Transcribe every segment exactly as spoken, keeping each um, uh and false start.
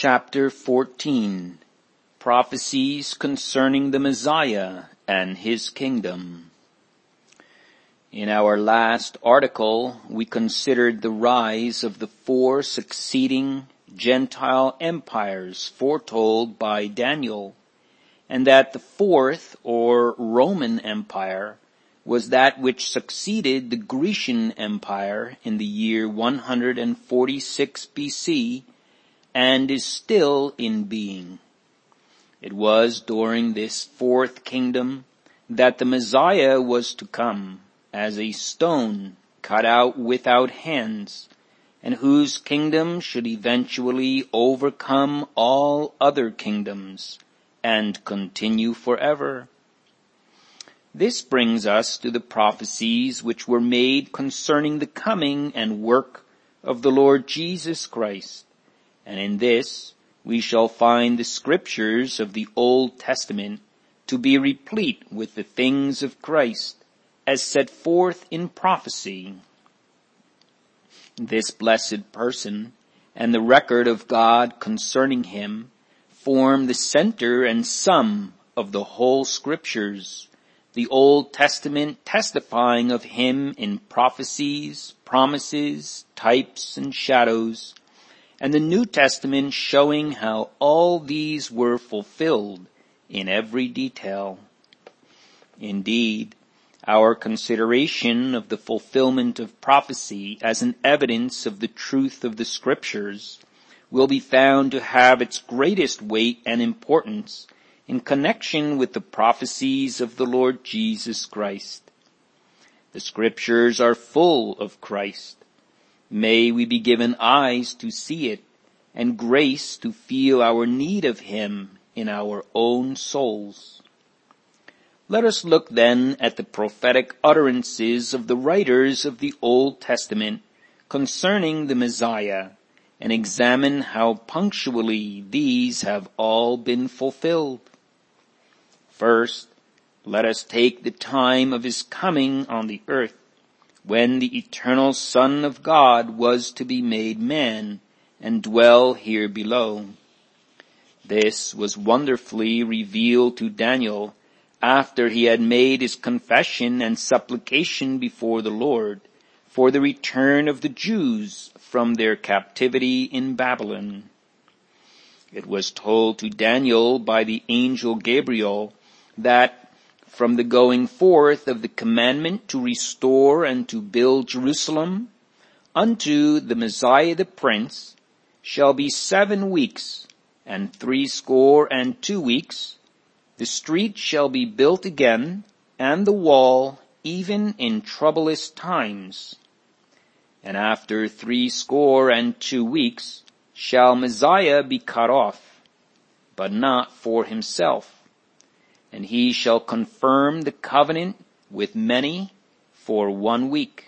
chapter fourteen, Prophecies Concerning the Messiah and His Kingdom. In our last article, we considered the rise of the four succeeding Gentile empires foretold by Daniel, and that the fourth, or Roman Empire, was that which succeeded the Grecian Empire in the year one hundred forty-six B C and is still in being. It was during this fourth kingdom that the Messiah was to come as a stone cut out without hands, and whose kingdom should eventually overcome all other kingdoms and continue forever. This brings us to the prophecies which were made concerning the coming and work of the Lord Jesus Christ. And in this we shall find the scriptures of the Old Testament to be replete with the things of Christ as set forth in prophecy. This blessed person and the record of God concerning him form the center and sum of the whole scriptures, the Old Testament testifying of him in prophecies, promises, types, and shadows, and the New Testament showing how all these were fulfilled in every detail. Indeed, our consideration of the fulfillment of prophecy as an evidence of the truth of the Scriptures will be found to have its greatest weight and importance in connection with the prophecies of the Lord Jesus Christ. The Scriptures are full of Christ. May we be given eyes to see it and grace to feel our need of Him in our own souls. Let us look then at the prophetic utterances of the writers of the Old Testament concerning the Messiah and examine how punctually these have all been fulfilled. First, let us take the time of his coming on the earth, when the eternal Son of God was to be made man and dwell here below. This was wonderfully revealed to Daniel after he had made his confession and supplication before the Lord for the return of the Jews from their captivity in Babylon. It was told to Daniel by the angel Gabriel that from the going forth of the commandment to restore and to build Jerusalem unto the Messiah the Prince shall be seven weeks and threescore and two weeks. The street shall be built again, and the wall even in troublous times. And after threescore and two weeks shall Messiah be cut off, but not for himself. And he shall confirm the covenant with many for one week.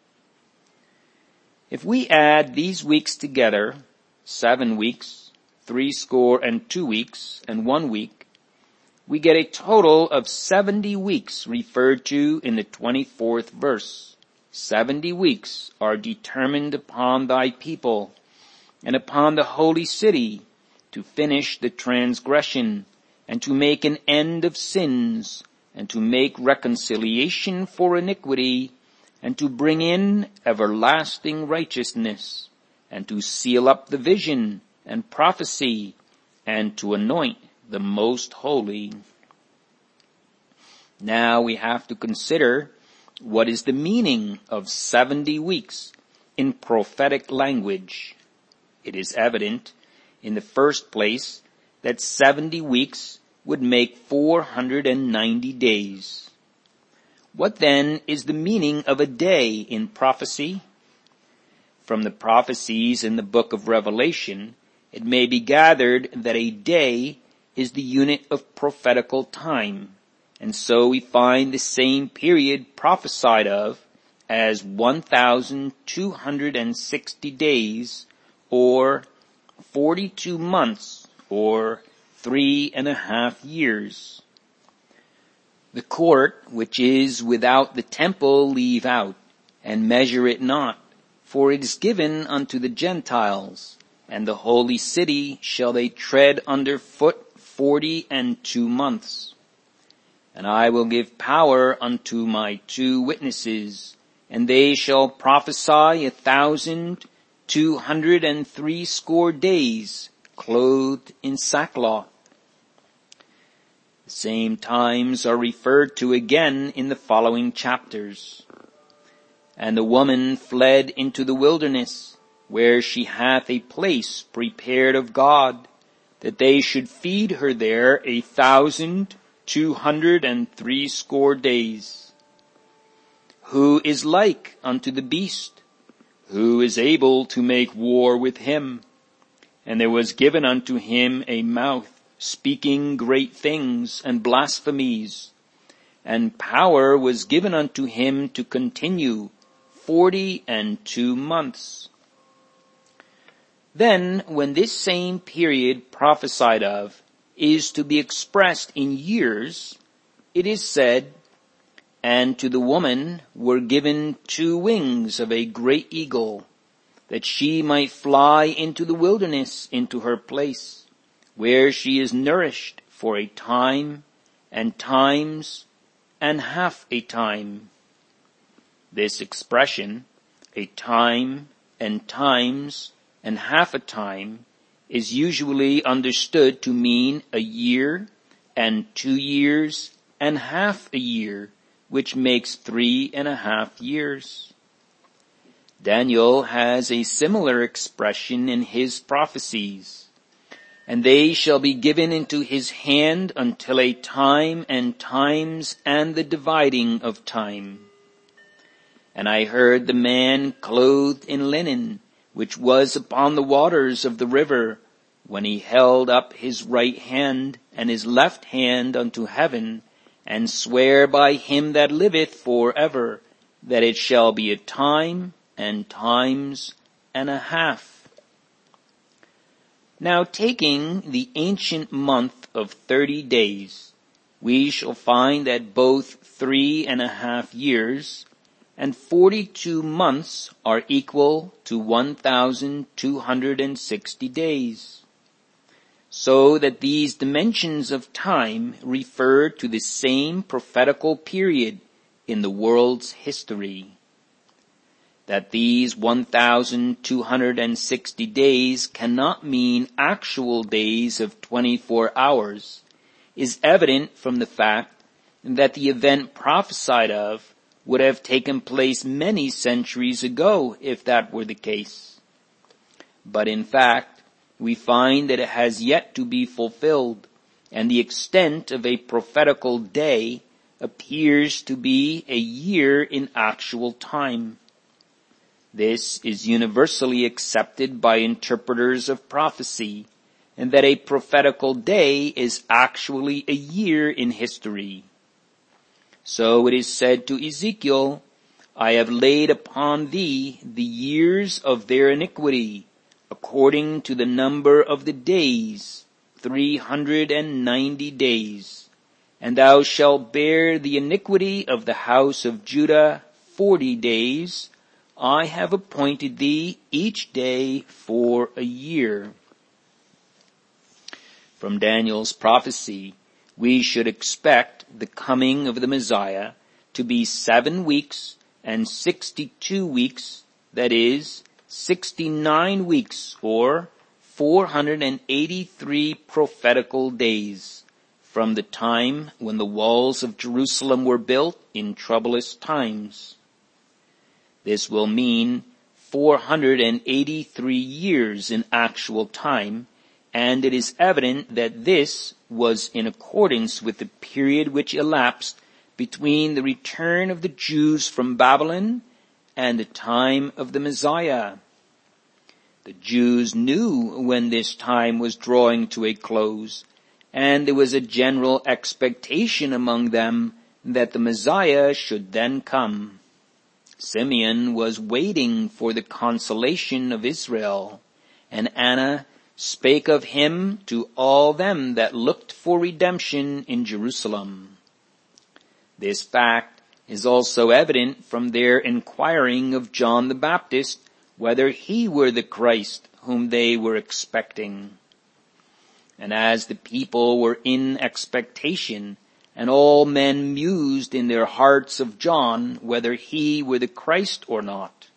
If we add these weeks together, seven weeks, threescore and two weeks, and one week, we get a total of seventy weeks referred to in the twenty-fourth verse. Seventy weeks are determined upon thy people and upon the holy city to finish the transgression and to make an end of sins and to make reconciliation for iniquity and to bring in everlasting righteousness and to seal up the vision and prophecy and to anoint the most holy. Now we have to consider what is the meaning of seventy weeks in prophetic language. It is evident, in the first place, that seventy weeks would make four hundred ninety days. What then is the meaning of a day in prophecy? From the prophecies in the book of Revelation, it may be gathered that a day is the unit of prophetical time, and so we find the same period prophesied of as one thousand two hundred sixty days, or forty-two months, or three and a half years. The court which is without the temple leave out, and measure it not, for it is given unto the Gentiles, and the holy city shall they tread under foot forty and two months. And I will give power unto my two witnesses, and they shall prophesy a thousand two hundred and threescore days, clothed in sackcloth. The same times are referred to again in the following chapters. And the woman fled into the wilderness, where she hath a place prepared of God, that they should feed her there a thousand two hundred and threescore days. Who is like unto the beast? Who is able to make war with him? And there was given unto him a mouth, speaking great things and blasphemies. And power was given unto him to continue forty and two months. Then, when this same period prophesied of is to be expressed in years, it is said, and to the woman were given two wings of a great eagle, that she might fly into the wilderness into her place, where she is nourished for a time, and times, and half a time. This expression, a time, and times, and half a time, is usually understood to mean a year, and two years, and half a year, which makes three and a half years. Daniel has a similar expression in his prophecies. And they shall be given into his hand until a time and times and the dividing of time. And I heard the man clothed in linen, which was upon the waters of the river, when he held up his right hand and his left hand unto heaven, and swear by him that liveth for ever, that it shall be a time and times and a half. Now, taking the ancient month of thirty days, we shall find that both three and a half years and forty-two months are equal to one thousand two hundred and sixty days. So that these dimensions of time refer to the same prophetical period in the world's history. That these one thousand two hundred and sixty days cannot mean actual days of twenty-four hours is evident from the fact that the event prophesied of would have taken place many centuries ago if that were the case. But in fact, we find that it has yet to be fulfilled, and the extent of a prophetical day appears to be a year in actual time. This is universally accepted by interpreters of prophecy, and that a prophetical day is actually a year in history. So it is said to Ezekiel, I have laid upon thee the years of their iniquity, according to the number of the days, three hundred and ninety days. And thou shalt bear the iniquity of the house of Judah forty days. I have appointed thee each day for a year. From Daniel's prophecy, we should expect the coming of the Messiah to be seven weeks and sixty-two weeks, that is, sixty-nine weeks or four hundred eighty-three prophetical days from the time when the walls of Jerusalem were built in troublous times. This will mean four hundred eighty-three years in actual time, and it is evident that this was in accordance with the period which elapsed between the return of the Jews from Babylon and the time of the Messiah. The Jews knew when this time was drawing to a close, and there was a general expectation among them that the Messiah should then come. Simeon was waiting for the consolation of Israel, and Anna spake of him to all them that looked for redemption in Jerusalem. This fact is also evident from their inquiring of John the Baptist whether he were the Christ whom they were expecting. And as the people were in expectation, and all men mused in their hearts of John, whether he were the Christ or not.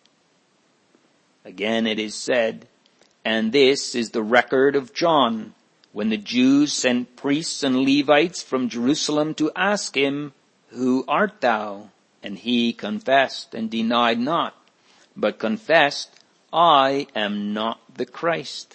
Again it is said, and this is the record of John, when the Jews sent priests and Levites from Jerusalem to ask him, Who art thou? And he confessed and denied not, but confessed, I am not the Christ.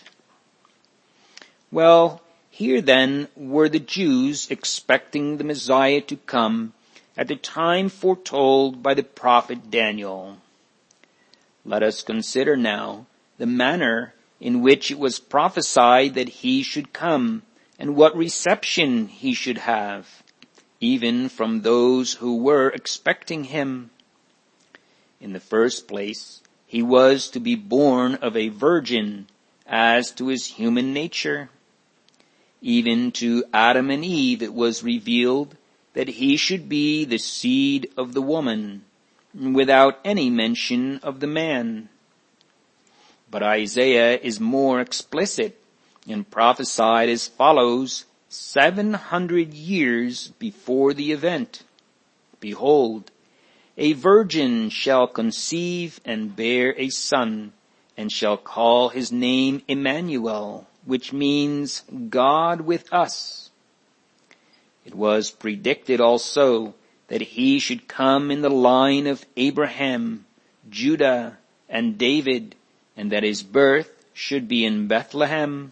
Well, here then were the Jews expecting the Messiah to come at the time foretold by the prophet Daniel. Let us consider now the manner in which it was prophesied that he should come, and what reception he should have, even from those who were expecting him. In the first place, he was to be born of a virgin, as to his human nature. Even to Adam and Eve it was revealed that he should be the seed of the woman, without any mention of the man. But Isaiah is more explicit and prophesied as follows seven hundred years before the event. Behold, a virgin shall conceive and bear a son, and shall call his name Emmanuel, which means God with us. It was predicted also that he should come in the line of Abraham, Judah, and David, and that his birth should be in Bethlehem.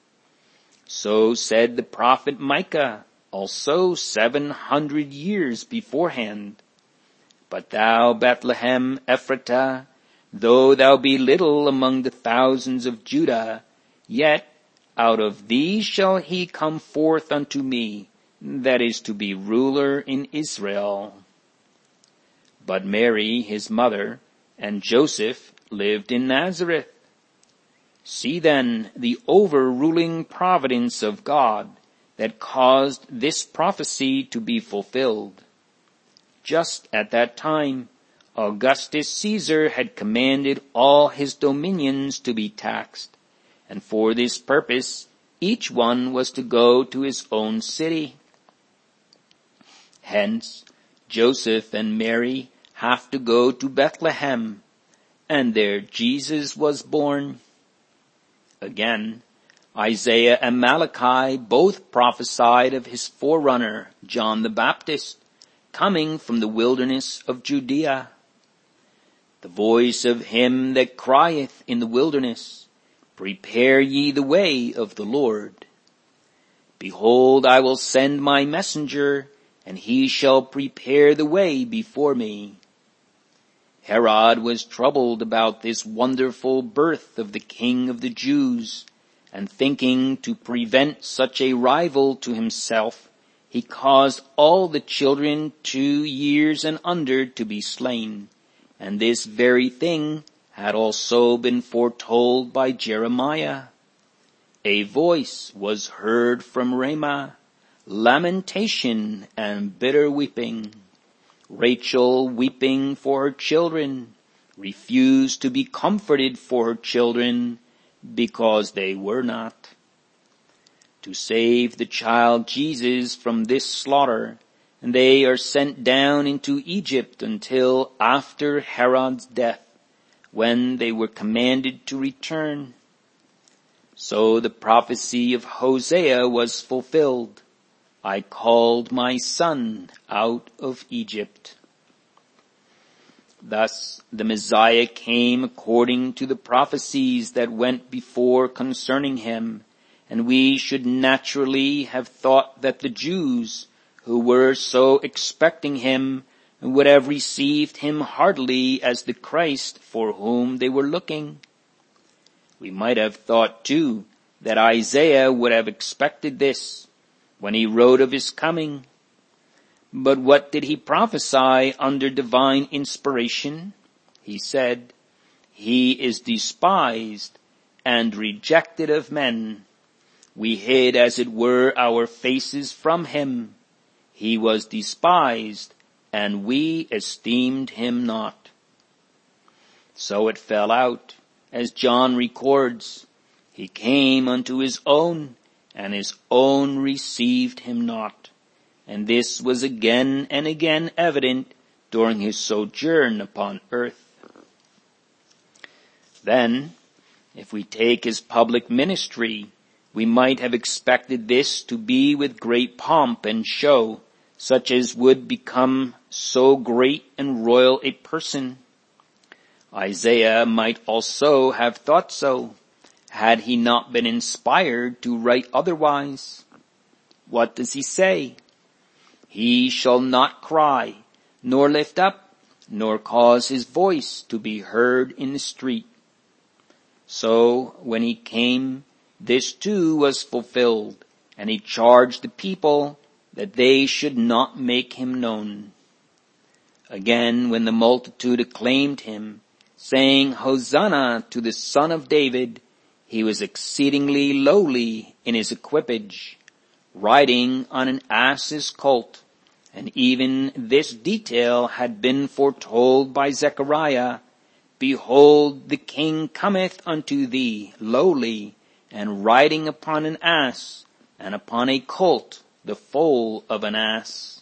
So said the prophet Micah, also seven hundred years beforehand. But thou, Bethlehem Ephratah, though thou be little among the thousands of Judah, yet out of thee shall he come forth unto me, that is to be ruler in Israel. But Mary, his mother, and Joseph lived in Nazareth. See then the overruling providence of God that caused this prophecy to be fulfilled. Just at that time, Augustus Caesar had commanded all his dominions to be taxed, and for this purpose each one was to go to his own city. Hence, Joseph and Mary have to go to Bethlehem, and there Jesus was born. Again, Isaiah and Malachi both prophesied of his forerunner, John the Baptist, coming from the wilderness of Judea. The voice of him that crieth in the wilderness, Prepare ye the way of the Lord. Behold, I will send my messenger, and he shall prepare the way before me. Herod was troubled about this wonderful birth of the King of the Jews, and thinking to prevent such a rival to himself, he caused all the children two years and under to be slain. And this very thing had also been foretold by Jeremiah. A voice was heard from Ramah, lamentation and bitter weeping. Rachel, weeping for her children, refused to be comforted for her children, because they were not. To save the child Jesus from this slaughter, they are sent down into Egypt until after Herod's death, when they were commanded to return. So the prophecy of Hosea was fulfilled. I called my son out of Egypt. Thus the Messiah came according to the prophecies that went before concerning him, and we should naturally have thought that the Jews, who were so expecting him, would have received him heartily as the Christ for whom they were looking. We might have thought too that Isaiah would have expected this when he wrote of his coming. But what did he prophesy under divine inspiration? He said, He is despised and rejected of men. We hid, as it were, our faces from him. He was despised, and we esteemed him not. So it fell out, as John records, He came unto his own, and his own received him not. And this was again and again evident during his sojourn upon earth. Then, if we take his public ministry, we might have expected this to be with great pomp and show, such as would become so great and royal a person. Isaiah might also have thought so, had he not been inspired to write otherwise. What does he say? He shall not cry, nor lift up, nor cause his voice to be heard in the street. So, when he came, this too was fulfilled, and he charged the people that they should not make him known. Again, when the multitude acclaimed him, saying, Hosanna to the Son of David, he was exceedingly lowly in his equipage, riding on an ass's colt. And even this detail had been foretold by Zechariah. Behold, the king cometh unto thee lowly, and riding upon an ass, and upon a colt, the foal of an ass.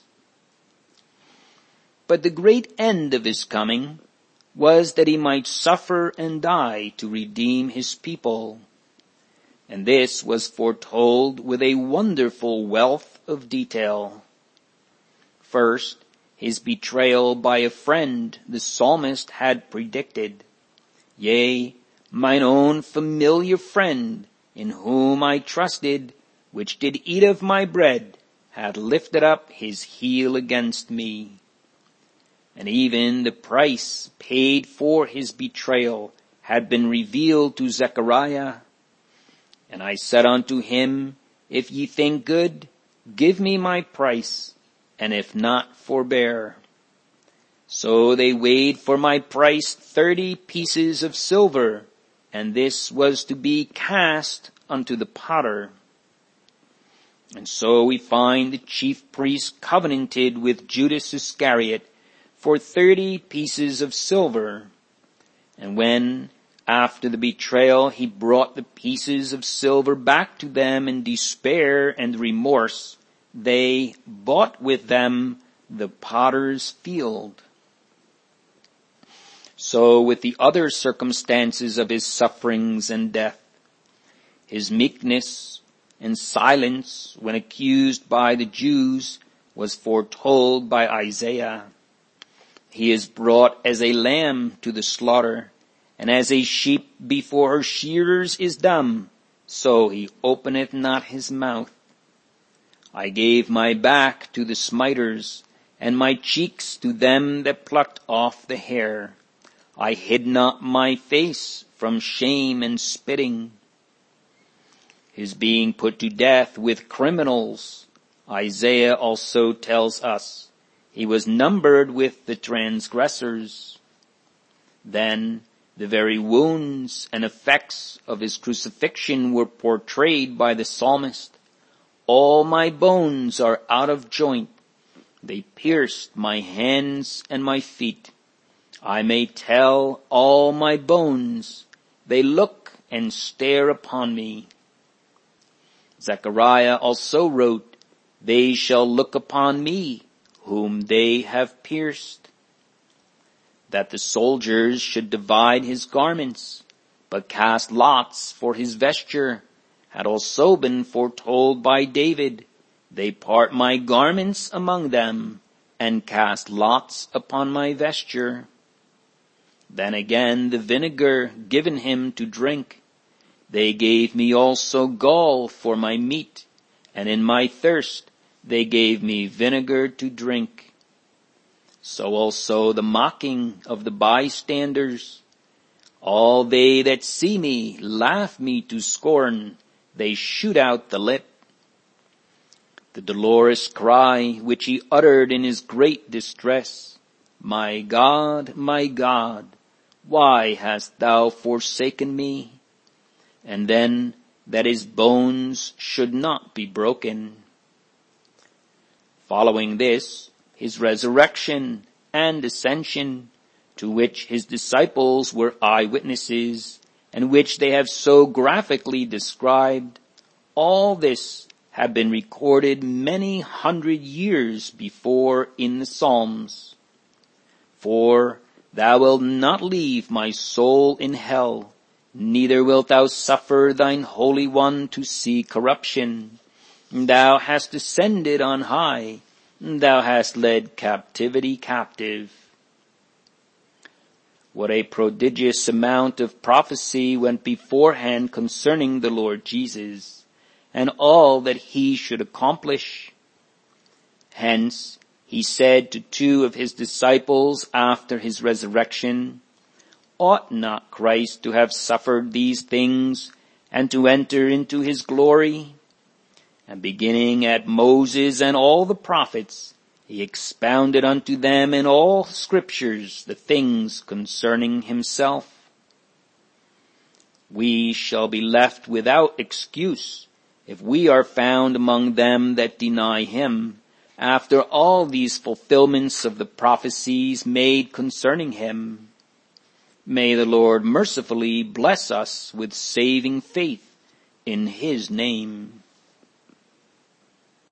But the great end of his coming was that he might suffer and die to redeem his people. And this was foretold with a wonderful wealth of detail. First, his betrayal by a friend the psalmist had predicted. Yea, mine own familiar friend, in whom I trusted, which did eat of my bread, hath lifted up his heel against me. And even the price paid for his betrayal had been revealed to Zechariah. And I said unto him, If ye think good, give me my price, and if not, forbear. So they weighed for my price thirty pieces of silver, and this was to be cast unto the potter. And so we find the chief priest covenanted with Judas Iscariot for thirty pieces of silver. And when, after the betrayal, he brought the pieces of silver back to them in despair and remorse, they bought with them the potter's field. So with the other circumstances of his sufferings and death, his meekness and silence when accused by the Jews was foretold by Isaiah. He is brought as a lamb to the slaughter, and as a sheep before her shearers is dumb, so he openeth not his mouth. I gave my back to the smiters, and my cheeks to them that plucked off the hair. I hid not my face from shame and spitting. His being put to death with criminals, Isaiah also tells us, he was numbered with the transgressors. Then the very wounds and effects of his crucifixion were portrayed by the psalmist. All my bones are out of joint. They pierced my hands and my feet. I may tell all my bones. They look and stare upon me. Zechariah also wrote, They shall look upon me, whom they have pierced. That the soldiers should divide his garments, but cast lots for his vesture, had also been foretold by David. They part my garments among them, and cast lots upon my vesture. Then again the vinegar given him to drink. They gave me also gall for my meat, and in my thirst they gave me vinegar to drink. So also the mocking of the bystanders. All they that see me laugh me to scorn. They shoot out the lip. The dolorous cry which he uttered in his great distress, My God, my God, why hast thou forsaken me? And then that his bones should not be broken. Following this, his resurrection and ascension, to which his disciples were eyewitnesses, and which they have so graphically described, all this have been recorded many hundred years before in the Psalms. For thou wilt not leave my soul in hell, neither wilt thou suffer thine Holy One to see corruption. Thou hast ascended on high, thou hast led captivity captive. What a prodigious amount of prophecy went beforehand concerning the Lord Jesus, and all that he should accomplish. Hence, he said to two of his disciples after his resurrection, ought not Christ to have suffered these things and to enter into his glory? And beginning at Moses and all the prophets, he expounded unto them in all scriptures the things concerning himself. We shall be left without excuse if we are found among them that deny him, after all these fulfillments of the prophecies made concerning him. May the Lord mercifully bless us with saving faith in his name.